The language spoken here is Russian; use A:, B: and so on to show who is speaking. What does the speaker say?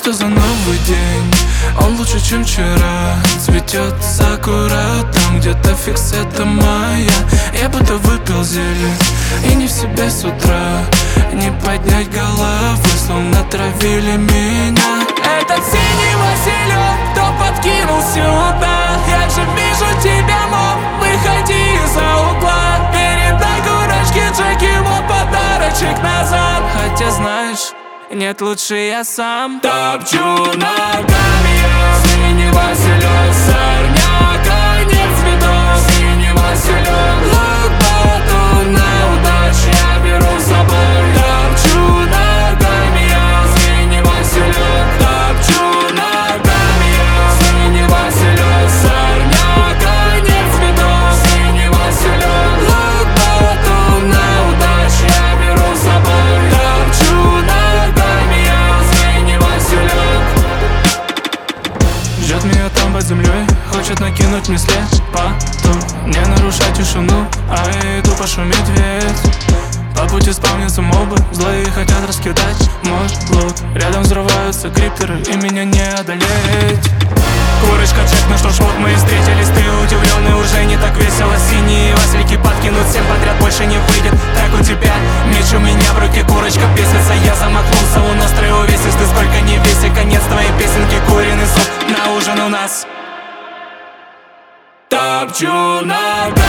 A: Что за новый день? Он лучше, чем вчера. Цветет сакура там где-то фикс, это моя. Я будто выпил зелье и не в себе с утра. Не поднять головы, словно травили меня. Этот синий Василек, кто подкинул сюда. Я же вижу тебя, мол, выходи из-за угла. Передай курочке Джеки, вот подарочек назад. Хотя знаешь, нет, лучше я сам топчу ногами я. Синий Василек, сорняка, нет цветов. Синий Василек, лопату на удачу я беру с собой. Топчу ногами я. Синий Василек, топчу ногами я. Синий Василек, сорняка, нет цветов. Синий Василек, лопату на удачу я беру с собой. Топчу ногами я. Синий Василек. Ждет меня там под землей, хочет накинуть мне слепоту. Не нарушать тишину, а я иду пошуметь ведь. По пути спавнятся мобы, злые хотят раскидать мой лут. Рядом взрываются криптеры, и меня не одолеть. Курочка, Джек, ну что ж, вот мы и встретились. Ты удивленный, уже не так весело. Синие Васильки подкинут всем подряд, больше не выйдет. Так у тебя, меч у меня в руке, курочка песится. Я замахнулся, у нас трое увесист. Ты сколько не веси, конец твоей песенки, куриный суп на ужин у нас. Топчу ногами.